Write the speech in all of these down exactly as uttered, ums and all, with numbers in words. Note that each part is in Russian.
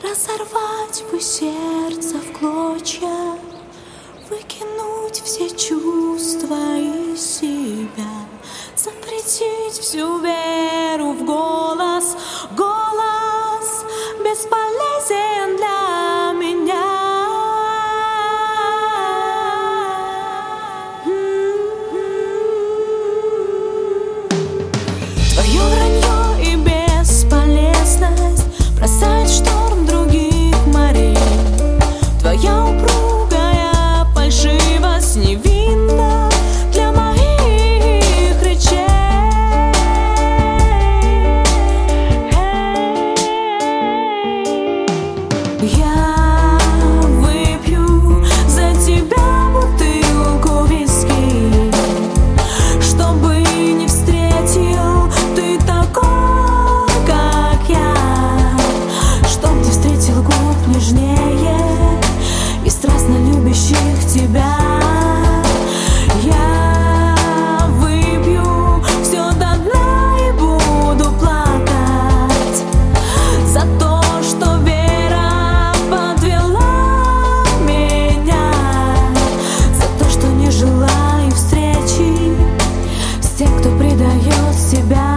Разорвать бы сердце в клочья, выкинуть все чувства из себя, запретить всю веру в голос. Голос бесполезен для меня. Твое вранье и бесполезность бросает в шторм других морей. Твоя упругая фальшивость невинна для моих речей. Я выпью за тебя бутылку виски, чтобы не встретил ты такой, как я, чтоб не встретил губ нежнее и страстно любящих тебя. Я выпью все до дна и буду плакать за то, что вера подвела меня, за то, что не желаю встречи с тем, кто предает себя.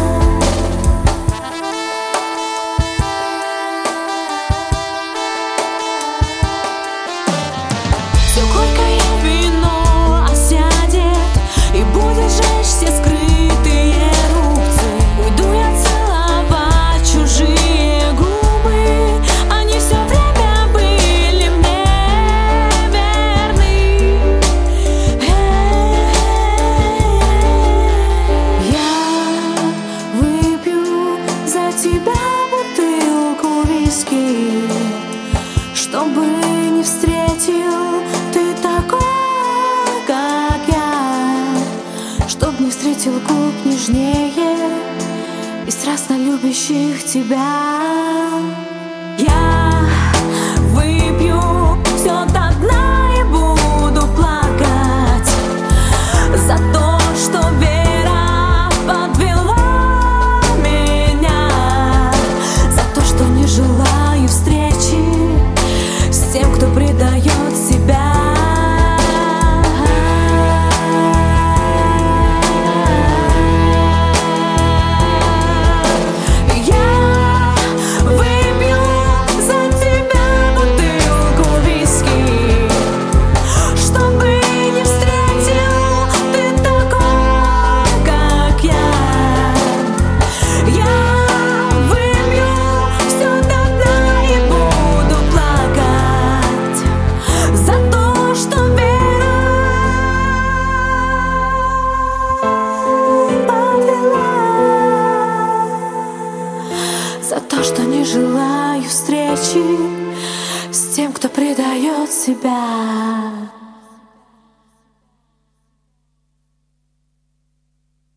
Все горькое вино осядет и будет жечь все скрытые рубцы. Уйду я целовать чужие губы, они все время были мне верны. Я выпью за тебя бутылку виски, чтобы не встретил ты такой, как я, чтоб не встретил губ нежнее и страстно любящих тебя. Я выпью все до дна и буду плакать за то, что вера подвела меня, за то, что не желаю встречи с тем, кто предает себя. Я выпью за тебя бутылку виски, чтобы не встретил ты такой, как я. Я выпью все до дна и буду плакать за то, что вера подвела, за то, что не желаю встречи с тем, кто предает себя.